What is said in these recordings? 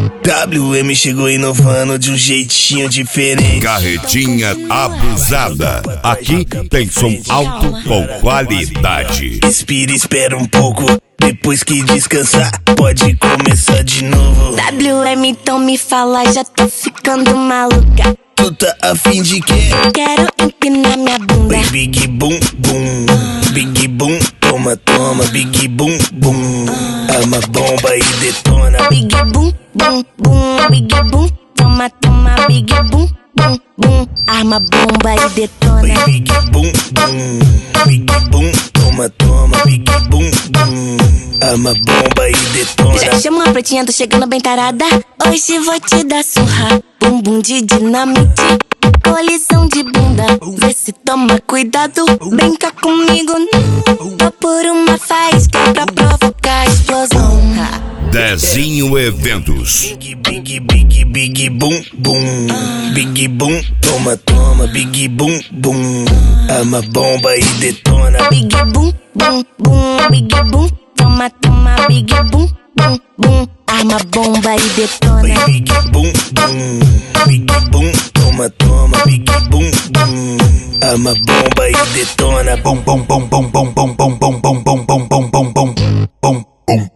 WM chegou inovando de um jeitinho diferente. Carretinha abusada. Aqui tem som alto com qualidade. Respira, espera um pouco. Depois que descansar, pode começar de novo. WM, então me fala, já tô ficando maluca. Tu tá afim de quê? Quero empinar minha bunda. Big bum bum, big bum, toma toma, big bum bum. Arma bomba e detona. Big bum bum bum, big bum, toma toma, big bum bum bum. Arma bomba e detona. Big bum bum, big bum, toma toma, big bum bum. Arma bomba e detona. Já chama a pretinha, tô chegando bem tarada. Hoje vou te dar surra. Bumbum de dinamite, colisão de bunda. Vê se toma cuidado, brinca comigo não. Tô por uma faísca pra provocar explosão. Dezinho Eventos. Big bum bum, big bum, toma toma, big bum bum. Arma bomba e detona. Big bum bum bum, big bum, toma toma, big bum bum bum. Arma bomba e detona. Big bum bum, big bum, toma toma, big bum bum. Arma bomba e detona. Bum bum bum bum bum bum bum bum bum bum bum bum bum bum bum bum.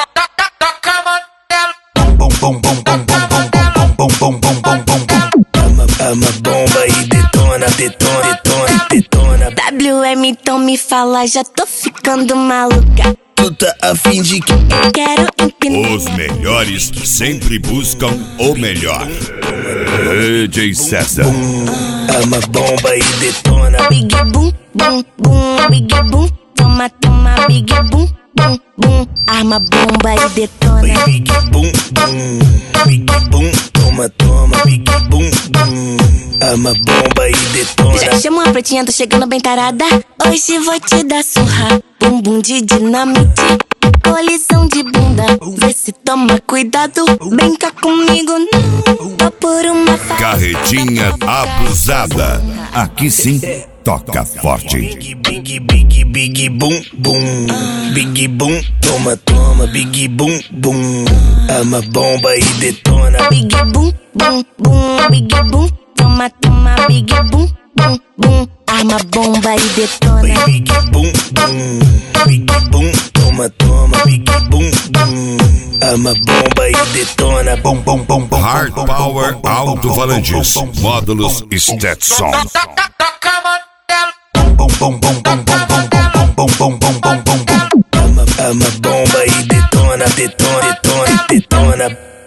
Arma bomba e detona, detona, detona, detona. WM, então me fala, já tô ficando maluca. Tu tá afim de quê? Quero empinar. Os melhores sempre buscam o melhor. DJ César. Arma bomba e detona. Big bum bum bum, big bum, toma toma, big bum bum bum. Arma bomba e detona. Big bum bum, big bum, toma toma, big bum bum. Arma bomba e detona. Já chama a pretinha, tô chegando bem tarada. Hoje vou te dar surra. Bumbum de dinamite, colisão de bunda. Vê se toma cuidado, brinca comigo não. Tô por uma faísca. Carretinha abusada. Aqui sim, toca forte. Big bum bum, big bum, toma toma, big bum bum. Arma bomba e detona. Big bum bum bum, big bum, toma toma, big bum bum bum. Arma bomba e detona. Big bum bum, big bum, toma toma, big bum bum. Arma bomba e detona. Bum bum bum bum. Hard Power Alto-Falantes. Módulos Stetson. Arma bomba e detona, detona, detona, detona.